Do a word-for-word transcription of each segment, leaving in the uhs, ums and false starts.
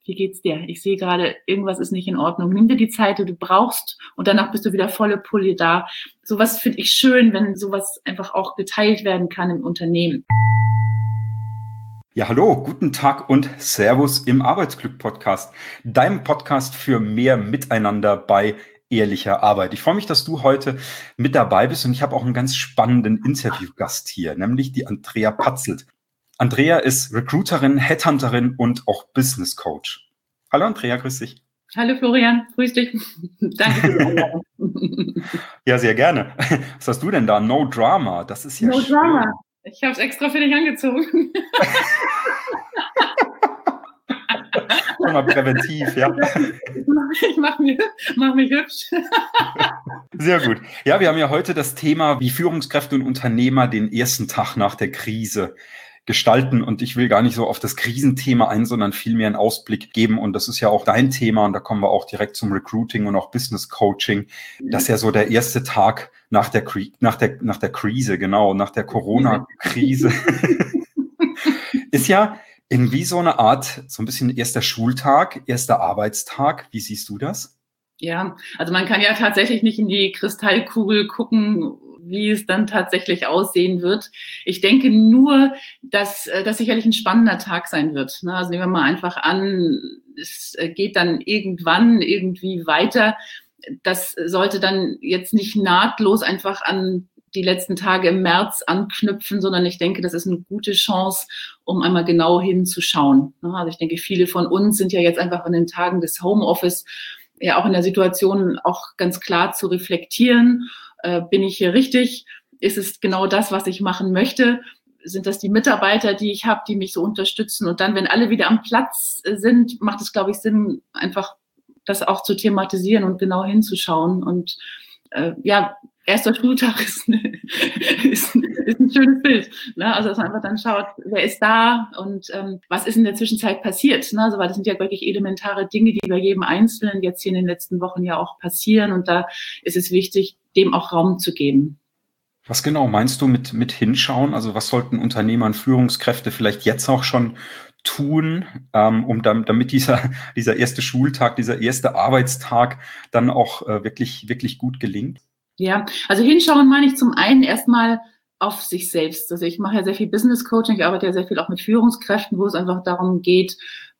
Wie geht's dir? Ich sehe gerade, irgendwas ist nicht in Ordnung. Nimm dir die Zeit, die du brauchst und danach bist du wieder volle Pulle da. Sowas finde ich schön, wenn sowas einfach auch geteilt werden kann im Unternehmen. Ja, hallo, guten Tag und Servus im Arbeitsglück-Podcast, deinem Podcast für mehr Miteinander bei ehrlicher Arbeit. Ich freue mich, dass du heute mit dabei bist und ich habe auch einen ganz spannenden Interviewgast hier, nämlich die Andrea Patzelt. Andrea ist Recruiterin, Headhunterin und auch Business Coach. Hallo Andrea, grüß dich. Hallo Florian, grüß dich. Danke für die Einladung. Ja, sehr gerne. Was hast du denn da? No Drama, das ist ja No schön. Drama. Ich habe es extra für dich angezogen. Schon mal präventiv, ja. Ich mache mich, mach mich hübsch. Sehr gut. Ja, wir haben ja heute das Thema, wie Führungskräfte und Unternehmer den ersten Tag nach der Krise gestalten. Und ich will gar nicht so auf das Krisenthema ein, sondern vielmehr einen Ausblick geben. Und das ist ja auch dein Thema. Und da kommen wir auch direkt zum Recruiting und auch Business Coaching. Das ist ja so der erste Tag nach der, nach der, nach der Krise, genau, nach der Corona-Krise. Ist ja irgendwie so eine Art, so ein bisschen erster Schultag, erster Arbeitstag. Wie siehst du das? Ja, also man kann ja tatsächlich nicht in die Kristallkugel gucken, wie es dann tatsächlich aussehen wird. Ich denke nur, dass das sicherlich ein spannender Tag sein wird. Also nehmen wir mal einfach an, es geht dann irgendwann irgendwie weiter. Das sollte dann jetzt nicht nahtlos einfach an die letzten Tage im März anknüpfen, sondern ich denke, das ist eine gute Chance, um einmal genau hinzuschauen. Also ich denke, viele von uns sind ja jetzt einfach an den Tagen des Homeoffice ja auch in der Situation auch ganz klar zu reflektieren. Äh, bin ich hier richtig? Ist es genau das, was ich machen möchte? Sind das die Mitarbeiter, die ich habe, die mich so unterstützen? Und dann, wenn alle wieder am Platz sind, macht es, glaube ich, Sinn, einfach das auch zu thematisieren und genau hinzuschauen. Und äh, ja, erster Schultag ist, eine, ist, ist ein schönes Bild. Ne? Also, dass man einfach dann schaut, wer ist da und ähm, was ist in der Zwischenzeit passiert. Ne? Also, weil das sind ja wirklich elementare Dinge, die bei jedem Einzelnen jetzt hier in den letzten Wochen ja auch passieren. Und da ist es wichtig, dem auch Raum zu geben. Was genau meinst du mit, mit hinschauen? Also was sollten Unternehmer und Führungskräfte vielleicht jetzt auch schon tun, ähm, um dann, damit dieser, dieser erste Schultag, dieser erste Arbeitstag dann auch äh, wirklich, wirklich gut gelingt? Ja, also hinschauen meine ich zum einen erstmal auf sich selbst. Also ich mache ja sehr viel Business Coaching, ich arbeite ja sehr viel auch mit Führungskräften, wo es einfach darum geht,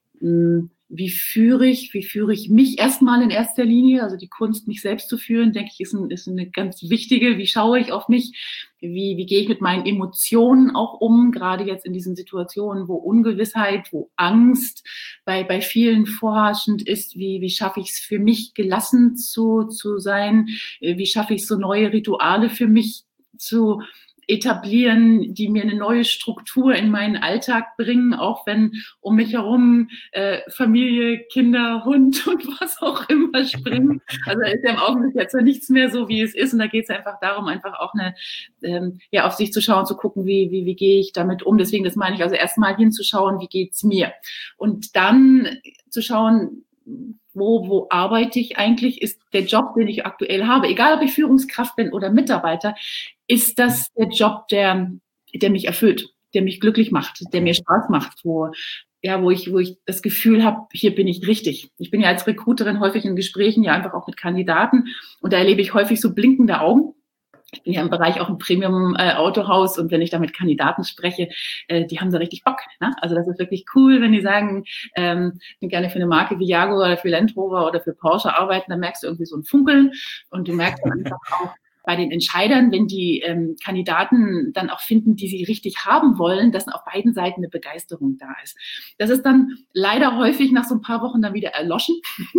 mh, wie führe ich, wie führe ich mich erstmal in erster Linie, also die Kunst, mich selbst zu führen, denke ich, ist, ein, ist eine ganz wichtige. Wie schaue ich auf mich? Wie, wie gehe ich mit meinen Emotionen auch um, gerade jetzt in diesen Situationen, wo Ungewissheit, wo Angst bei, bei vielen vorherrschend ist? Wie, wie schaffe ich es für mich, gelassen zu, zu sein? Wie schaffe ich so neue Rituale für mich zu etablieren, die mir eine neue Struktur in meinen Alltag bringen, auch wenn um mich herum äh, Familie, Kinder, Hund und was auch immer springen. Also da ist ja im Augenblick jetzt nichts mehr so, wie es ist. Und da geht es einfach darum, einfach auch eine, ähm, ja, auf sich zu schauen, zu gucken, wie, wie, wie gehe ich damit um. Deswegen, das meine ich, also erstmal hinzuschauen, wie geht's mir? Und dann zu schauen, Wo, wo arbeite ich eigentlich? Ist der Job, den ich aktuell habe, egal ob ich Führungskraft bin oder Mitarbeiter, ist das der Job, der, der mich erfüllt, der mich glücklich macht, der mir Spaß macht, wo, ja, wo ich, wo ich das Gefühl habe, hier bin ich richtig. Ich bin ja als Recruiterin häufig in Gesprächen, ja einfach auch mit Kandidaten und da erlebe ich häufig so blinkende Augen. Ich bin ja im Bereich auch ein Premium-Autohaus äh, und wenn ich da mit Kandidaten spreche, äh, die haben da richtig Bock. Ne? Also das ist wirklich cool, wenn die sagen, ähm, ich bin gerne für eine Marke wie Jaguar oder für Land Rover oder für Porsche arbeiten, dann merkst du irgendwie so ein Funkeln und du merkst dann einfach auch bei den Entscheidern, wenn die ähm, Kandidaten dann auch finden, die sie richtig haben wollen, dass auf beiden Seiten eine Begeisterung da ist. Das ist dann leider häufig nach so ein paar Wochen dann wieder erloschen.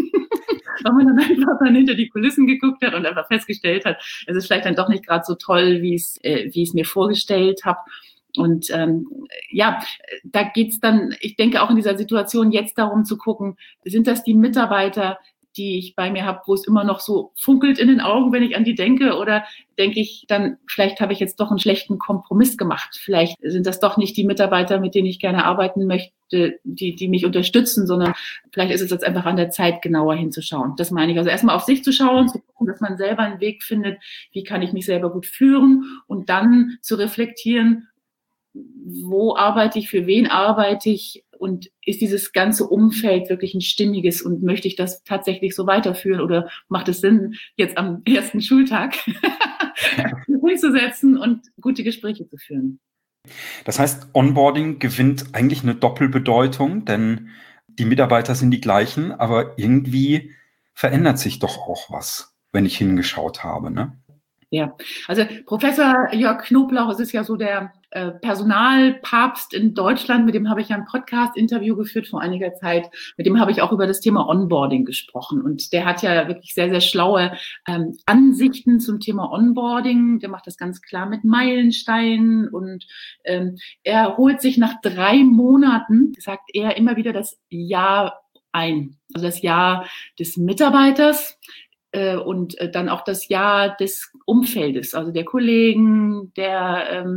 Weil man dann einfach dann hinter die Kulissen geguckt hat und einfach festgestellt hat, es ist vielleicht dann doch nicht gerade so toll, wie es, äh, wie ich es mir vorgestellt habe. Und ähm, ja, da geht's dann, ich denke auch in dieser Situation jetzt darum zu gucken, sind das die Mitarbeiter, die ich bei mir habe, wo es immer noch so funkelt in den Augen, wenn ich an die denke? Oder denke ich dann, vielleicht habe ich jetzt doch einen schlechten Kompromiss gemacht. Vielleicht sind das doch nicht die Mitarbeiter, mit denen ich gerne arbeiten möchte, die, die mich unterstützen, sondern vielleicht ist es jetzt einfach an der Zeit, genauer hinzuschauen. Das meine ich. Also erstmal auf sich zu schauen, zu gucken, dass man selber einen Weg findet, wie kann ich mich selber gut führen und dann zu reflektieren, wo arbeite ich, für wen arbeite ich und ist dieses ganze Umfeld wirklich ein stimmiges und möchte ich das tatsächlich so weiterführen oder macht es Sinn, jetzt am ersten Schultag umzusetzen und gute Gespräche zu führen? Das heißt, Onboarding gewinnt eigentlich eine Doppelbedeutung, denn die Mitarbeiter sind die gleichen, aber irgendwie verändert sich doch auch was, wenn ich hingeschaut habe, ne? Ja, also Professor Jörg Knoblauch, es ist ja so der äh, Personalpapst in Deutschland, mit dem habe ich ja ein Podcast-Interview geführt vor einiger Zeit, mit dem habe ich auch über das Thema Onboarding gesprochen und der hat ja wirklich sehr, sehr schlaue ähm, Ansichten zum Thema Onboarding, der macht das ganz klar mit Meilensteinen und ähm, er holt sich nach drei Monaten, sagt er, immer wieder das Jahr ein, also das Jahr des Mitarbeiters, und dann auch das Jahr des Umfeldes, also der Kollegen, der, ähm,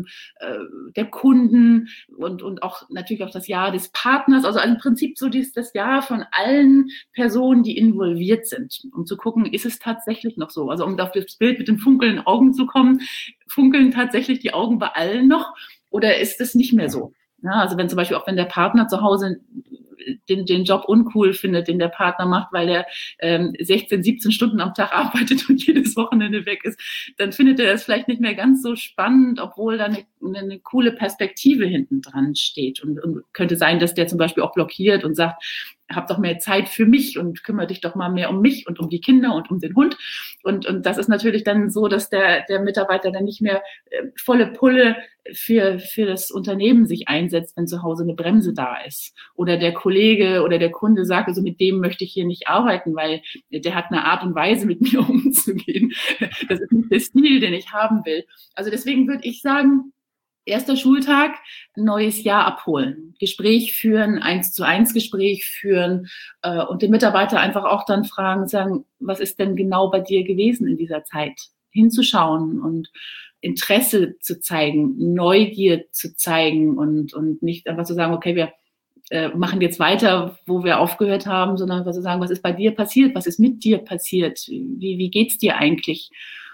der Kunden und, und auch natürlich auch das Jahr des Partners, also im Prinzip so dieses, das Jahr von allen Personen, die involviert sind, um zu gucken, ist es tatsächlich noch so? Also um auf das Bild mit den funkelnden Augen zu kommen, funkeln tatsächlich die Augen bei allen noch oder ist es nicht mehr so? Ja, also wenn zum Beispiel auch wenn der Partner zu Hause den, den Job uncool findet, den der Partner macht, weil der ähm, sechzehn, siebzehn Stunden am Tag arbeitet und jedes Wochenende weg ist, dann findet er das vielleicht nicht mehr ganz so spannend, obwohl da eine, eine coole Perspektive hinten dran steht. Und, und könnte sein, dass der zum Beispiel auch blockiert und sagt, hab doch mehr Zeit für mich und kümmere dich doch mal mehr um mich und um die Kinder und um den Hund. Und, und das ist natürlich dann so, dass der, der Mitarbeiter dann nicht mehr äh, volle Pulle für, für das Unternehmen sich einsetzt, wenn zu Hause eine Bremse da ist. Oder der Kollege oder der Kunde sagt, also mit dem möchte ich hier nicht arbeiten, weil der hat eine Art und Weise, mit mir umzugehen. Das ist nicht der Stil, den ich haben will. Also deswegen würde ich sagen, erster Schultag, neues Jahr abholen, Gespräch führen, eins zu eins Gespräch führen äh, und den Mitarbeiter einfach auch dann fragen, sagen, was ist denn genau bei dir gewesen in dieser Zeit? Hinzuschauen und Interesse zu zeigen, Neugier zu zeigen und, und nicht einfach zu sagen, okay, wir äh, machen jetzt weiter, wo wir aufgehört haben, sondern einfach zu sagen, was ist bei dir passiert? Was ist mit dir passiert? Wie, wie geht's dir eigentlich?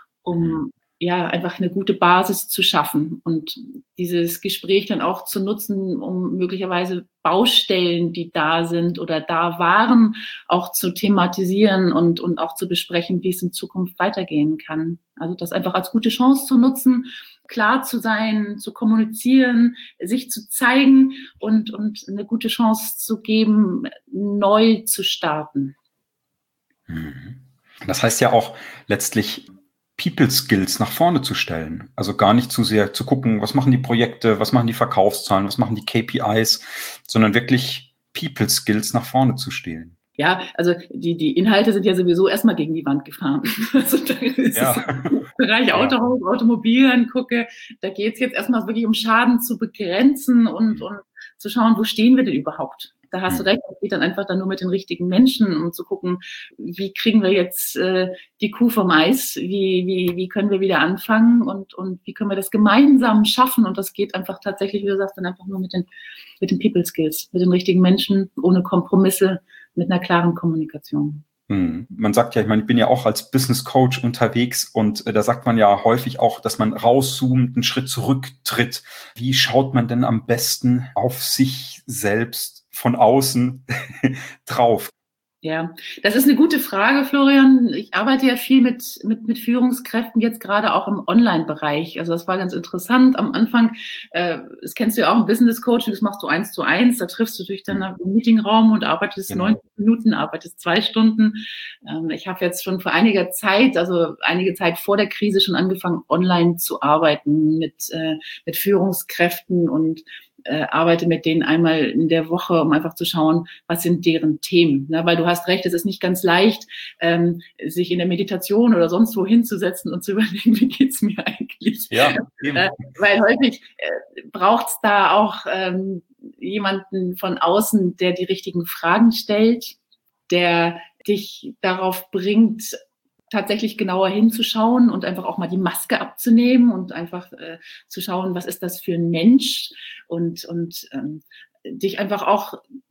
Um ja, einfach eine gute Basis zu schaffen und dieses Gespräch dann auch zu nutzen, um möglicherweise Baustellen, die da sind oder da waren, auch zu thematisieren und, und auch zu besprechen, wie es in Zukunft weitergehen kann. Also das einfach als gute Chance zu nutzen, klar zu sein, zu kommunizieren, sich zu zeigen und, und eine gute Chance zu geben, neu zu starten. Das heißt ja auch letztlich, People Skills nach vorne zu stellen. Also gar nicht zu sehr zu gucken, was machen die Projekte, was machen die Verkaufszahlen, was machen die K P Is, sondern wirklich People Skills nach vorne zu stellen. Ja, also die, die Inhalte sind ja sowieso erstmal gegen die Wand gefahren. Also da ist ja. es im Bereich Autohaus, ja. Automobil angucke, da geht es jetzt erstmal wirklich um Schaden zu begrenzen und, und zu schauen, wo stehen wir denn überhaupt? Da hast du recht, es geht dann einfach dann nur mit den richtigen Menschen, um zu gucken, wie kriegen wir jetzt äh, die Kuh vom Eis, wie, wie, wie können wir wieder anfangen und, und wie können wir das gemeinsam schaffen. Und das geht einfach tatsächlich, wie du sagst, dann einfach nur mit den, mit den People Skills, mit den richtigen Menschen, ohne Kompromisse, mit einer klaren Kommunikation. Hm. Man sagt ja, ich meine, ich bin ja auch als Business Coach unterwegs und äh, da sagt man ja häufig auch, dass man rauszoomt, einen Schritt zurücktritt. Wie schaut man denn am besten auf sich selbst von außen drauf? Ja, das ist eine gute Frage, Florian. Ich arbeite ja viel mit, mit, mit Führungskräften, jetzt gerade auch im Online-Bereich. Also das war ganz interessant. Am Anfang, äh, das kennst du ja auch im Business-Coaching, das machst du eins zu eins, da triffst du dich dann im Meetingraum und arbeitest genau. neunzig Minuten, arbeitest zwei Stunden. Ähm, ich habe jetzt schon vor einiger Zeit, also einige Zeit vor der Krise schon angefangen, online zu arbeiten mit, äh, mit Führungskräften und Äh, arbeite mit denen einmal in der Woche, um einfach zu schauen, was sind deren Themen. Ne? Weil du hast recht, es ist nicht ganz leicht, ähm, sich in der Meditation oder sonst wo hinzusetzen und zu überlegen, wie geht's mir eigentlich? Ja, eben. Äh, weil häufig äh, braucht es da auch ähm, jemanden von außen, der die richtigen Fragen stellt, der dich darauf bringt, tatsächlich genauer hinzuschauen und einfach auch mal die Maske abzunehmen und einfach äh, zu schauen, was ist das für ein Mensch und, und ähm, dich einfach auch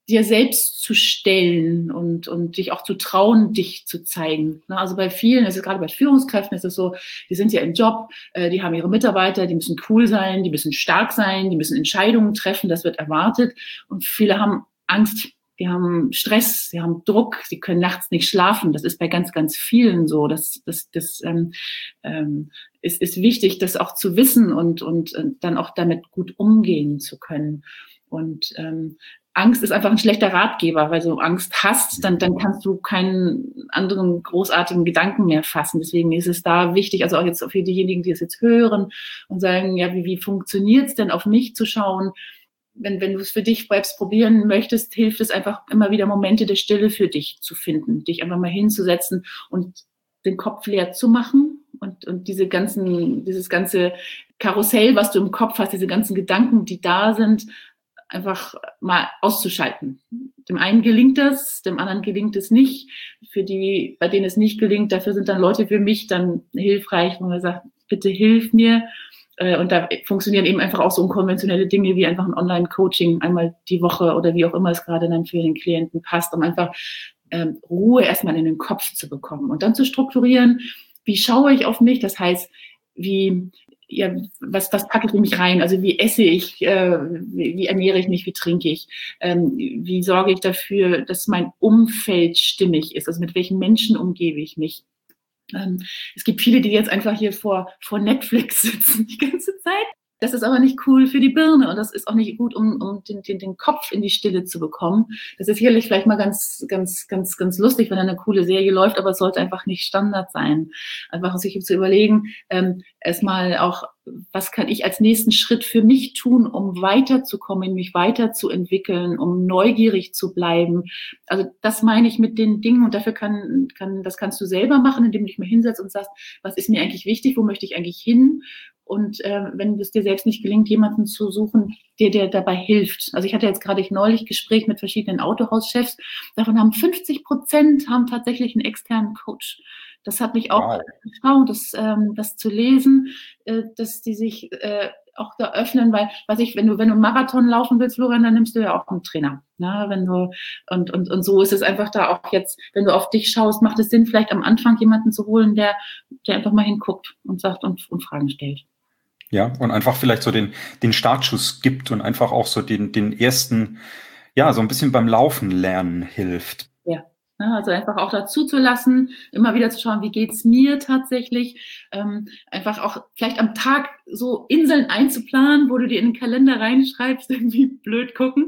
dir selbst zu stellen und, und dich auch zu trauen, dich zu zeigen. Also bei vielen, also gerade bei Führungskräften ist es so, die sind ja im Job, die haben ihre Mitarbeiter, die müssen cool sein, die müssen stark sein, die müssen Entscheidungen treffen, das wird erwartet. Und viele haben Angst, die haben Stress, sie haben Druck, sie können nachts nicht schlafen. Das ist bei ganz, ganz vielen so. Das, das, das ähm, ähm, ist, ist wichtig, das auch zu wissen und, und, und dann auch damit gut umgehen zu können. Und ähm, Angst ist einfach ein schlechter Ratgeber, weil du Angst hast, dann, dann kannst du keinen anderen großartigen Gedanken mehr fassen. Deswegen ist es da wichtig, also auch jetzt für diejenigen, die es jetzt hören und sagen, ja, wie, wie funktioniert es denn, auf mich zu schauen? Wenn, wenn du es für dich selbst probieren möchtest, hilft es einfach immer wieder Momente der Stille für dich zu finden, dich einfach mal hinzusetzen und den Kopf leer zu machen und, und diese ganzen, dieses ganze Karussell, was du im Kopf hast, diese ganzen Gedanken, die da sind, einfach mal auszuschalten. Dem einen gelingt das, dem anderen gelingt es nicht. Für die, bei denen es nicht gelingt, dafür sind dann Leute für mich dann hilfreich, wo man sagt, bitte hilf mir. Und da funktionieren eben einfach auch so unkonventionelle Dinge wie einfach ein Online-Coaching einmal die Woche oder wie auch immer es gerade dann für den Klienten passt, um einfach ähm, Ruhe erstmal in den Kopf zu bekommen und dann zu strukturieren, wie schaue ich auf mich, das heißt, wie ja, was, was packe ich in mich rein? Also wie esse ich, äh, wie, wie ernähre ich mich, wie trinke ich? Ähm, wie sorge ich dafür, dass mein Umfeld stimmig ist? Also mit welchen Menschen umgebe ich mich? Ähm, es gibt viele, die jetzt einfach hier vor, vor Netflix sitzen die ganze Zeit. Das ist aber nicht cool für die Birne und das ist auch nicht gut, um, um den, den, den Kopf in die Stille zu bekommen. Das ist sicherlich vielleicht mal ganz, ganz, ganz, ganz lustig, wenn eine coole Serie läuft, aber es sollte einfach nicht Standard sein. Einfach sich zu überlegen, ähm, erstmal auch, was kann ich als nächsten Schritt für mich tun, um weiterzukommen, mich weiterzuentwickeln, um neugierig zu bleiben. Also das meine ich mit den Dingen und dafür kann, kann, das kannst du selber machen, indem du dich mal hinsetzt und sagst, was ist mir eigentlich wichtig, wo möchte ich eigentlich hin? Und äh, wenn es dir selbst nicht gelingt, jemanden zu suchen, der dir dabei hilft. Also ich hatte jetzt gerade neulich Gespräch mit verschiedenen Autohauschefs. Davon haben fünfzig Prozent haben tatsächlich einen externen Coach. Das hat mich auch erstaunt, das, ähm, das zu lesen, äh, dass die sich äh, auch da öffnen, weil, was ich, wenn du, wenn du einen Marathon laufen willst, Florian, dann nimmst du ja auch einen Trainer. Ne? Wenn du, und, und, und so ist es einfach da auch jetzt, wenn du auf dich schaust, macht es Sinn, vielleicht am Anfang jemanden zu holen, der, der einfach mal hinguckt und sagt und, und Fragen stellt. Ja, und einfach vielleicht so den, den Startschuss gibt und einfach auch so den, den ersten, ja, so ein bisschen beim Laufen lernen hilft. Ja, also einfach auch dazu zu lassen, immer wieder zu schauen, wie geht's mir tatsächlich, ähm, einfach auch vielleicht am Tag so Inseln einzuplanen, wo du dir in den Kalender reinschreibst, irgendwie blöd gucken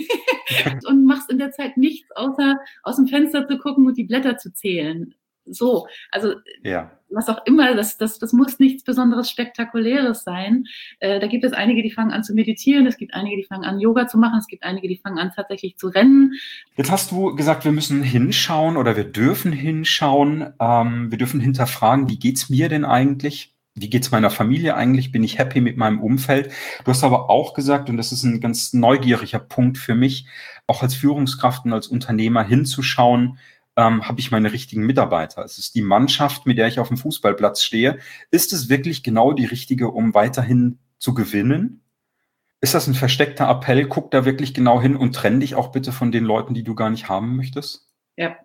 und machst in der Zeit nichts, außer aus dem Fenster zu gucken und die Blätter zu zählen. So, also ja. Was auch immer, das, das, das muss nichts besonderes Spektakuläres sein. Äh, da gibt es einige, die fangen an zu meditieren, es gibt einige, die fangen an Yoga zu machen, es gibt einige, die fangen an tatsächlich zu rennen. Jetzt hast du gesagt, wir müssen hinschauen oder wir dürfen hinschauen, ähm, wir dürfen hinterfragen, wie geht's mir denn eigentlich? Wie geht's meiner Familie eigentlich? Bin ich happy mit meinem Umfeld? Du hast aber auch gesagt, und das ist ein ganz neugieriger Punkt für mich, auch als Führungskraft und als Unternehmer hinzuschauen, Ähm, habe ich meine richtigen Mitarbeiter? Es ist die Mannschaft, mit der ich auf dem Fußballplatz stehe. Ist es wirklich genau die richtige, um weiterhin zu gewinnen? Ist das ein versteckter Appell? Guck da wirklich genau hin und trenn dich auch bitte von den Leuten, die du gar nicht haben möchtest? Ja.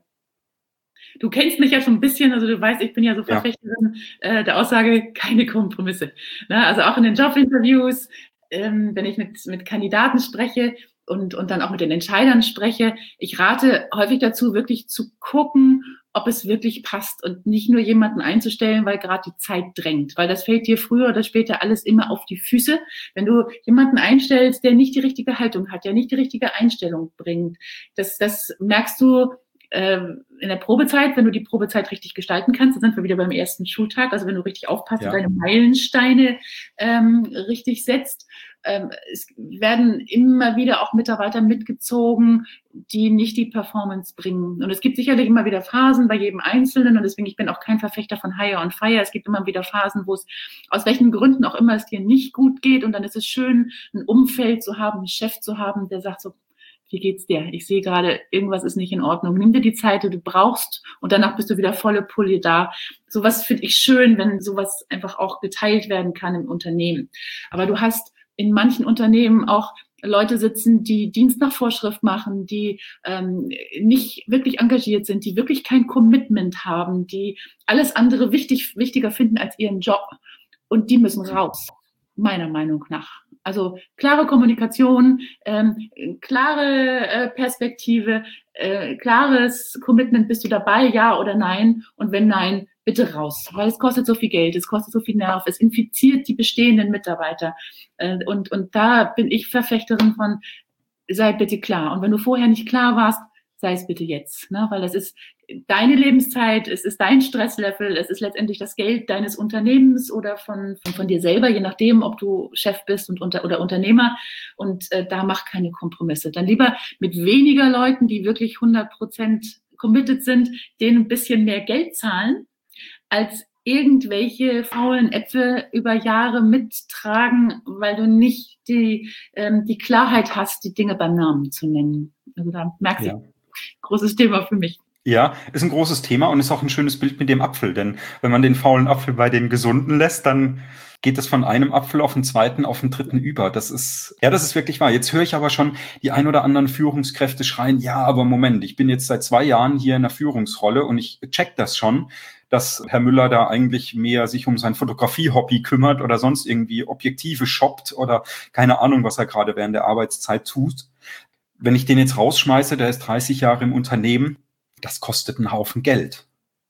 Du kennst mich ja schon ein bisschen, also du weißt, ich bin ja so Verfechterin ja. äh, der Aussage, keine Kompromisse. Na, also auch in den Jobinterviews, ähm, wenn ich mit, mit Kandidaten spreche, Und, und dann auch mit den Entscheidern spreche. Ich rate häufig dazu, wirklich zu gucken, ob es wirklich passt und nicht nur jemanden einzustellen, weil gerade die Zeit drängt. Weil das fällt dir früher oder später alles immer auf die Füße. Wenn du jemanden einstellst, der nicht die richtige Haltung hat, der nicht die richtige Einstellung bringt, das, das merkst du ähm, in der Probezeit, wenn du die Probezeit richtig gestalten kannst, dann sind wir wieder beim ersten Schultag, also wenn du richtig aufpasst ja. und deine Meilensteine ähm, richtig setzt. Ähm, es werden immer wieder auch Mitarbeiter mitgezogen, die nicht die Performance bringen. Und es gibt sicherlich immer wieder Phasen bei jedem Einzelnen und deswegen, ich bin auch kein Verfechter von Hire on Fire. Es gibt immer wieder Phasen, wo es aus welchen Gründen auch immer es dir nicht gut geht und dann ist es schön, ein Umfeld zu haben, einen Chef zu haben, der sagt so, wie geht's dir? Ich sehe gerade, irgendwas ist nicht in Ordnung. Nimm dir die Zeit, die du brauchst und danach bist du wieder volle Pulle da. Sowas finde ich schön, wenn sowas einfach auch geteilt werden kann im Unternehmen. Aber du hast in manchen Unternehmen auch Leute sitzen, die Dienst nach Vorschrift machen, die ähm, nicht wirklich engagiert sind, die wirklich kein Commitment haben, die alles andere wichtig, wichtiger finden als ihren Job. Und die müssen raus, meiner Meinung nach. Also klare Kommunikation, ähm, klare äh, Perspektive, äh, klares Commitment, bist du dabei, ja oder nein? Und wenn nein, bitte raus, weil es kostet so viel Geld, es kostet so viel Nerv, es infiziert die bestehenden Mitarbeiter. Äh, und, und da bin ich Verfechterin von, sei bitte klar. Und wenn du vorher nicht klar warst, sei es bitte jetzt, ne? Weil das ist deine Lebenszeit, es ist dein Stresslevel, es ist letztendlich das Geld deines Unternehmens oder von, von, von dir selber, je nachdem, ob du Chef bist und unter, oder Unternehmer. Und äh, da mach keine Kompromisse. Dann lieber mit weniger Leuten, die wirklich hundert Prozent committed sind, denen ein bisschen mehr Geld zahlen, als irgendwelche faulen Äpfel über Jahre mittragen, weil du nicht die, ähm, die Klarheit hast, die Dinge beim Namen zu nennen. Also da merkst du, ja. Großes Thema für mich. Ja, ist ein großes Thema und ist auch ein schönes Bild mit dem Apfel, denn wenn man den faulen Apfel bei den Gesunden lässt, dann geht es von einem Apfel auf den zweiten, auf den dritten über. Das ist, ja, das ist wirklich wahr. Jetzt höre ich aber schon die ein oder anderen Führungskräfte schreien, ja, aber Moment, ich bin jetzt seit zwei Jahren hier in der Führungsrolle und ich check das schon, dass Herr Müller da eigentlich mehr sich um sein Fotografie-Hobby kümmert oder sonst irgendwie Objektive shoppt oder keine Ahnung, was er gerade während der Arbeitszeit tut. Wenn ich den jetzt rausschmeiße, der ist dreißig Jahre im Unternehmen, das kostet einen Haufen Geld.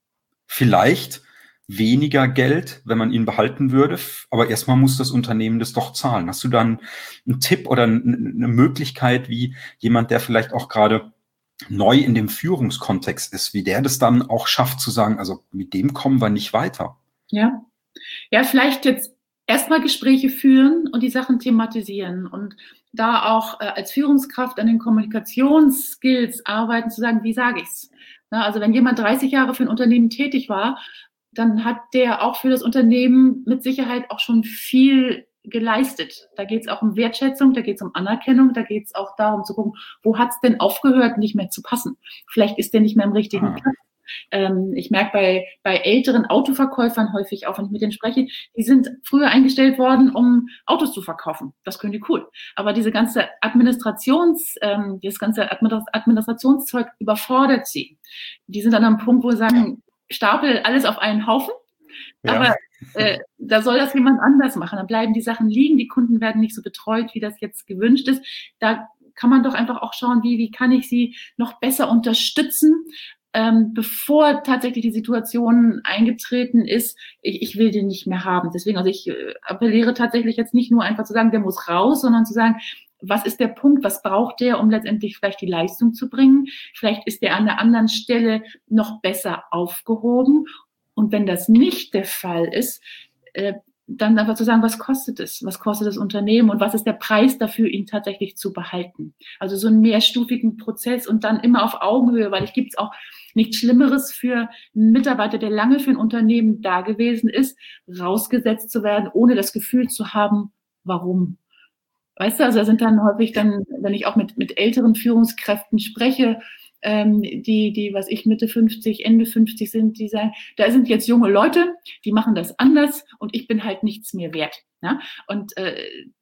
Vielleicht weniger Geld, wenn man ihn behalten würde, aber erstmal muss das Unternehmen das doch zahlen. Hast du dann einen Tipp oder eine Möglichkeit, wie jemand, der vielleicht auch gerade neu in dem Führungskontext ist, wie der das dann auch schafft zu sagen, also mit dem kommen wir nicht weiter? Ja, ja, vielleicht jetzt erstmal Gespräche führen und die Sachen thematisieren und da auch äh, als Führungskraft an den Kommunikationsskills arbeiten, zu sagen, wie sage ich's? Na, also wenn jemand dreißig Jahre für ein Unternehmen tätig war, dann hat der auch für das Unternehmen mit Sicherheit auch schon viel geleistet. Da geht es auch um Wertschätzung, da geht es um Anerkennung, da geht es auch darum zu gucken, wo hat es denn aufgehört, nicht mehr zu passen? Vielleicht ist der nicht mehr im richtigen ah. Platz. Ähm, ich merke bei, bei älteren Autoverkäufern häufig auch, wenn ich mit denen spreche, die sind früher eingestellt worden, um Autos zu verkaufen. Das können die cool. Aber diese ganze Administrations, ähm, dieses ganze Administrationszeug überfordert sie. Die sind dann am Punkt, wo sie sagen, Stapel alles auf einen Haufen, ja. aber äh, da soll das jemand anders machen. Dann bleiben die Sachen liegen, die Kunden werden nicht so betreut, wie das jetzt gewünscht ist. Da kann man doch einfach auch schauen, wie, wie kann ich sie noch besser unterstützen, ähm, bevor tatsächlich die Situation eingetreten ist, ich, ich will den nicht mehr haben. Deswegen, also ich äh, appelliere tatsächlich jetzt nicht nur einfach zu sagen, der muss raus, sondern zu sagen, was ist der Punkt, was braucht der, um letztendlich vielleicht die Leistung zu bringen? Vielleicht ist der an der anderen Stelle noch besser aufgehoben. Und wenn das nicht der Fall ist, äh, dann einfach zu sagen, was kostet es? Was kostet das Unternehmen? Und was ist der Preis dafür, ihn tatsächlich zu behalten? Also so einen mehrstufigen Prozess und dann immer auf Augenhöhe, weil ich gibt es auch nichts Schlimmeres für einen Mitarbeiter, der lange für ein Unternehmen da gewesen ist, rausgesetzt zu werden, ohne das Gefühl zu haben, warum? Weißt du, also da sind dann häufig dann, wenn ich auch mit, mit älteren Führungskräften spreche, ähm, die, die, was ich, Mitte fünfzig, Ende fünfzig sind, die sagen, da sind jetzt junge Leute, die machen das anders und ich bin halt nichts mehr wert. Ja? Und äh,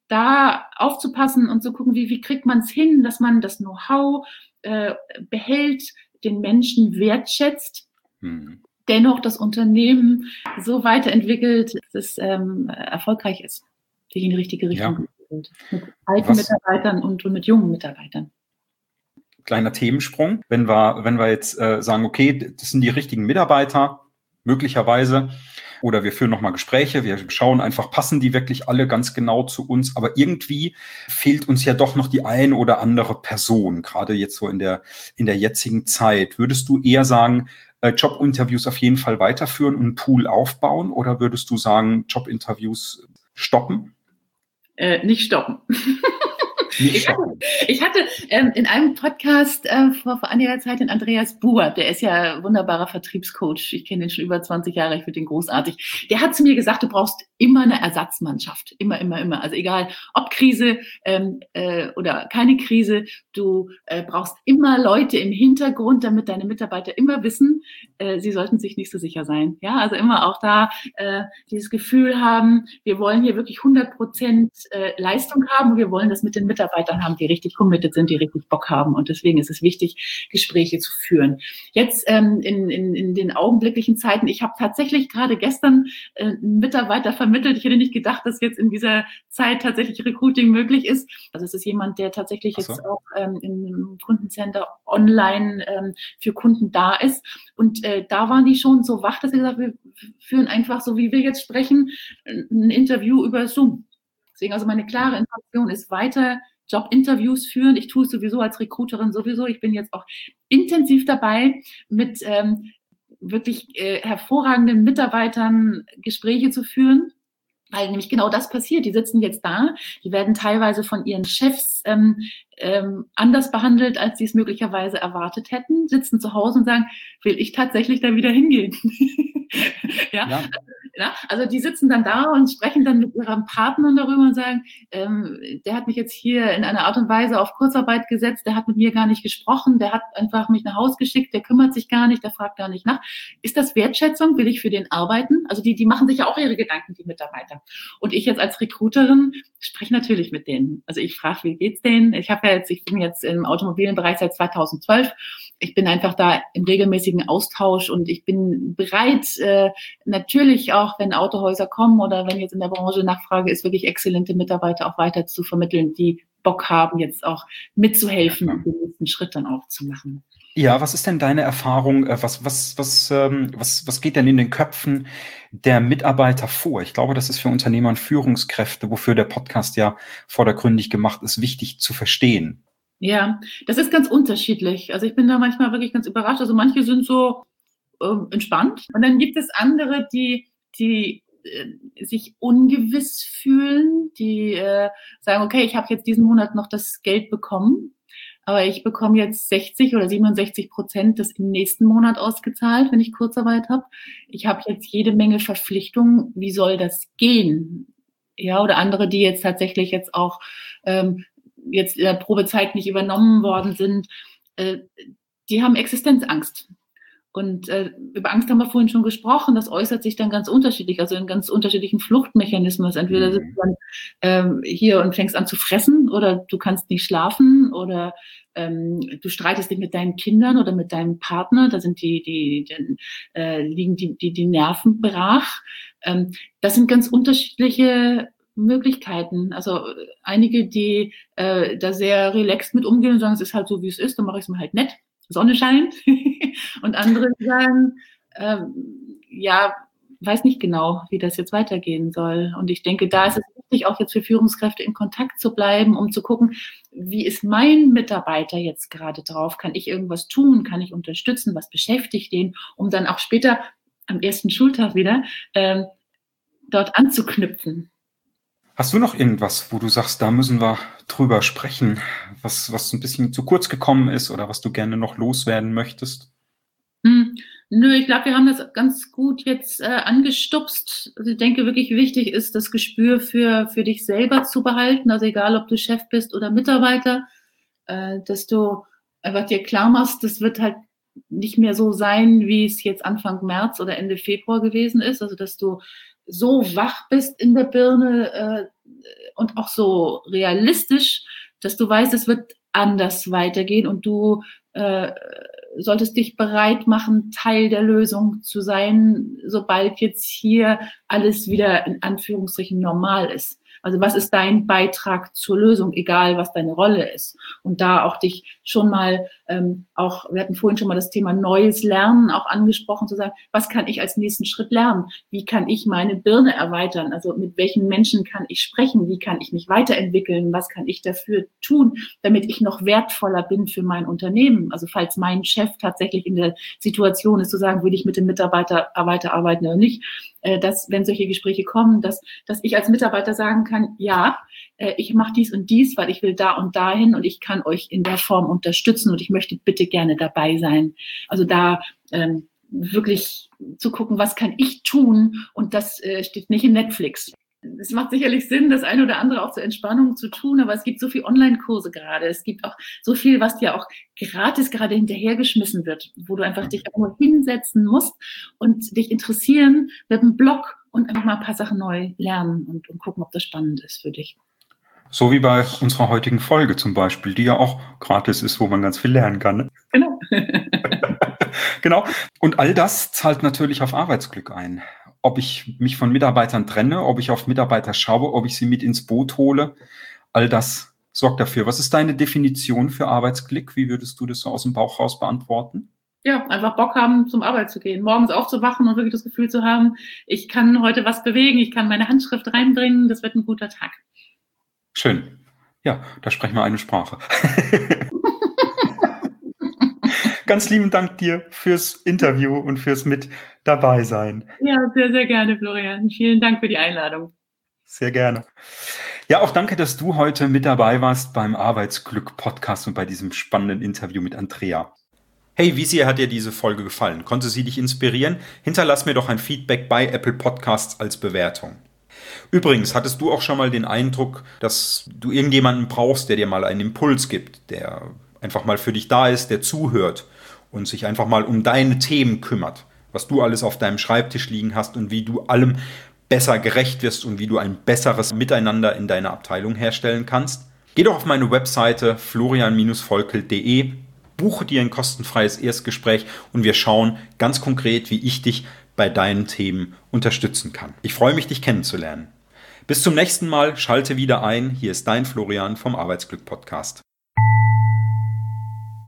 da aufzupassen und zu gucken, wie, wie kriegt man es hin, dass man das Know-how äh, behält, den Menschen wertschätzt, hm. dennoch das Unternehmen so weiterentwickelt, dass es ähm, erfolgreich ist, sich in die richtige Richtung entwickelt. Ja. Mit alten Was? Mitarbeitern und, und mit jungen Mitarbeitern. Kleiner Themensprung. Wenn wir, wenn wir jetzt äh, sagen, okay, das sind die richtigen Mitarbeiter, möglicherweise, oder wir führen nochmal Gespräche, wir schauen einfach, passen die wirklich alle ganz genau zu uns, aber irgendwie fehlt uns ja doch noch die ein oder andere Person, gerade jetzt so in der, in der jetzigen Zeit. Würdest du eher sagen, äh, Jobinterviews auf jeden Fall weiterführen und einen Pool aufbauen, oder würdest du sagen, Jobinterviews stoppen? Äh, nicht stoppen. Ich hatte, ich hatte ähm, in einem Podcast äh, vor, vor einiger Zeit den Andreas Buhr, der ist ja wunderbarer Vertriebscoach. Ich kenne den schon über zwanzig Jahre, ich finde den großartig. Der hat zu mir gesagt, du brauchst immer eine Ersatzmannschaft. Immer, immer, immer. Also egal, ob Krise ähm, äh, oder keine Krise, du äh, brauchst immer Leute im Hintergrund, damit deine Mitarbeiter immer wissen, äh, sie sollten sich nicht so sicher sein. Ja, also immer auch da äh, dieses Gefühl haben, wir wollen hier wirklich hundert Prozent äh, Leistung haben und wir wollen das mit den Mitarbeitern Mitarbeitern haben, die richtig committed sind, die richtig Bock haben. Und deswegen ist es wichtig, Gespräche zu führen. Jetzt ähm, in, in, in den augenblicklichen Zeiten, ich habe tatsächlich gerade gestern äh, einen Mitarbeiter vermittelt. Ich hätte nicht gedacht, dass jetzt in dieser Zeit tatsächlich Recruiting möglich ist. Also es ist jemand, der tatsächlich Ach so. jetzt auch ähm, im Kundencenter online ähm, für Kunden da ist. Und äh, da waren die schon so wach, dass sie gesagt haben, wir führen einfach, so wie wir jetzt sprechen, ein Interview über Zoom. Deswegen also meine klare Information ist weiter Jobinterviews führen. Ich tue es sowieso als Recruiterin sowieso. Ich bin jetzt auch intensiv dabei, mit ähm, wirklich äh, hervorragenden Mitarbeitern Gespräche zu führen. Weil nämlich genau das passiert. Die sitzen jetzt da, die werden teilweise von ihren Chefs ähm, ähm, anders behandelt, als sie es möglicherweise erwartet hätten, sitzen zu Hause und sagen, will ich tatsächlich da wieder hingehen? ja? Ja. Ja, also die sitzen dann da und sprechen dann mit ihrem Partner darüber und sagen, ähm, der hat mich jetzt hier in einer Art und Weise auf Kurzarbeit gesetzt, der hat mit mir gar nicht gesprochen, der hat einfach mich nach Hause geschickt, der kümmert sich gar nicht, der fragt gar nicht nach. Ist das Wertschätzung? Will ich für den arbeiten? Also die, die machen sich ja auch ihre Gedanken, die Mitarbeiter. Und ich jetzt als Recruiterin spreche natürlich mit denen. Also ich frage, wie geht's denen? Ich habe ja jetzt, ich bin jetzt im automobilen Bereich seit zweitausendzwölf. Ich bin einfach da im regelmäßigen Austausch und ich bin bereit, äh, natürlich auch, wenn Autohäuser kommen oder wenn jetzt in der Branche Nachfrage ist, wirklich exzellente Mitarbeiter auch weiter zu vermitteln, die Bock haben, jetzt auch mitzuhelfen und den nächsten Schritt dann auch zu machen. Ja, was ist denn deine Erfahrung? Was, was, was, ähm, was, was geht denn in den Köpfen der Mitarbeiter vor? Ich glaube, das ist für Unternehmer und Führungskräfte, wofür der Podcast ja vordergründig gemacht ist, wichtig zu verstehen. Ja, das ist ganz unterschiedlich. Also ich bin da manchmal wirklich ganz überrascht. Also manche sind so äh, entspannt und dann gibt es andere, die, die äh, sich ungewiss fühlen, die äh, sagen, okay, ich habe jetzt diesen Monat noch das Geld bekommen, aber ich bekomme jetzt sechzig oder siebenundsechzig Prozent des im nächsten Monat ausgezahlt, wenn ich Kurzarbeit habe. Ich habe jetzt jede Menge Verpflichtungen. Wie soll das gehen? Ja, oder andere, die jetzt tatsächlich jetzt auch ähm, jetzt in der Probezeit nicht übernommen worden sind, äh, die haben Existenzangst. Und äh, über Angst haben wir vorhin schon gesprochen, das äußert sich dann ganz unterschiedlich, also in ganz unterschiedlichen Fluchtmechanismen. Entweder sitzt du dann ähm, hier und fängst an zu fressen oder du kannst nicht schlafen oder ähm, du streitest dich mit deinen Kindern oder mit deinem Partner, da sind die, die, die äh, liegen die, die, die Nerven brach. Ähm, das sind ganz unterschiedliche Möglichkeiten. Also einige, die äh, da sehr relaxed mit umgehen und sagen, es ist halt so, wie es ist, dann mache ich es mir halt nett. Sonne scheint. Und andere sagen, ähm, ja, weiß nicht genau, wie das jetzt weitergehen soll. Und ich denke, da ist es wichtig, auch jetzt für Führungskräfte in Kontakt zu bleiben, um zu gucken, wie ist mein Mitarbeiter jetzt gerade drauf? Kann ich irgendwas tun? Kann ich unterstützen? Was beschäftigt den? Um dann auch später am ersten Schultag wieder ähm, dort anzuknüpfen. Hast du noch irgendwas, wo du sagst, da müssen wir drüber sprechen, was, was ein bisschen zu kurz gekommen ist oder was du gerne noch loswerden möchtest? Hm, nö, ich glaube, wir haben das ganz gut jetzt äh, angestupst. Also ich denke, wirklich wichtig ist, das Gespür für, für dich selber zu behalten. Also egal, ob du Chef bist oder Mitarbeiter, äh, dass du einfach dir klar machst, das wird halt nicht mehr so sein, wie es jetzt Anfang März oder Ende Februar gewesen ist. Also dass du so wach bist in der Birne äh, und auch so realistisch, dass du weißt, es wird anders weitergehen und du äh, solltest dich bereit machen, Teil der Lösung zu sein, sobald jetzt hier alles wieder in Anführungsstrichen normal ist. Also was ist dein Beitrag zur Lösung, egal was deine Rolle ist? Und da auch dich schon mal, ähm, auch, wir hatten vorhin schon mal das Thema neues Lernen auch angesprochen, zu sagen, was kann ich als nächsten Schritt lernen? Wie kann ich meine Birne erweitern? Also mit welchen Menschen kann ich sprechen? Wie kann ich mich weiterentwickeln? Was kann ich dafür tun, damit ich noch wertvoller bin für mein Unternehmen? Also falls mein Chef tatsächlich in der Situation ist, zu sagen, will ich mit dem Mitarbeiter weiterarbeiten oder nicht, äh, dass, wenn solche Gespräche kommen, dass, dass ich als Mitarbeiter sagen kann, ja, äh, ich mache dies und dies, weil ich will da und dahin und ich kann euch in der Form unterstützen und ich möchte bitte gerne dabei sein. Also da ähm, wirklich zu gucken, was kann ich tun, und das äh, steht nicht in Netflix. Es macht sicherlich Sinn, das eine oder andere auch zur Entspannung zu tun, aber es gibt so viele Online-Kurse gerade. Es gibt auch so viel, was dir auch gratis gerade hinterhergeschmissen wird, wo du einfach dich nur hinsetzen musst und dich interessieren mit einem Blog und einfach mal ein paar Sachen neu lernen und, und gucken, ob das spannend ist für dich. So wie bei unserer heutigen Folge zum Beispiel, die ja auch gratis ist, wo man ganz viel lernen kann. Ne? Genau. Genau. Und all das zahlt natürlich auf Arbeitsglück ein. Ob ich mich von Mitarbeitern trenne, ob ich auf Mitarbeiter schaue, ob ich sie mit ins Boot hole, all das sorgt dafür. Was ist deine Definition für Arbeitsglück? Wie würdest du das so aus dem Bauch raus beantworten? Ja, einfach Bock haben, zum Arbeit zu gehen, morgens aufzuwachen und wirklich das Gefühl zu haben, ich kann heute was bewegen, ich kann meine Handschrift reinbringen, das wird ein guter Tag. Schön. Ja, da sprechen wir eine Sprache. Ganz lieben Dank dir fürs Interview und fürs mit dabei sein. Ja, sehr, sehr gerne, Florian. Vielen Dank für die Einladung. Sehr gerne. Ja, auch danke, dass du heute mit dabei warst beim Arbeitsglück-Podcast und bei diesem spannenden Interview mit Andrea. Hey, wie sehr hat dir diese Folge gefallen? Konnte sie dich inspirieren? Hinterlass mir doch ein Feedback bei Apple Podcasts als Bewertung. Übrigens, hattest du auch schon mal den Eindruck, dass du irgendjemanden brauchst, der dir mal einen Impuls gibt, der einfach mal für dich da ist, der zuhört und sich einfach mal um deine Themen kümmert, was du alles auf deinem Schreibtisch liegen hast und wie du allem besser gerecht wirst und wie du ein besseres Miteinander in deiner Abteilung herstellen kannst? Geh doch auf meine Webseite florian Bindestrich volkel punkt de, buche dir ein kostenfreies Erstgespräch und wir schauen ganz konkret, wie ich dich bei deinen Themen unterstützen kann. Ich freue mich, dich kennenzulernen. Bis zum nächsten Mal, schalte wieder ein. Hier ist dein Florian vom Arbeitsglück Podcast.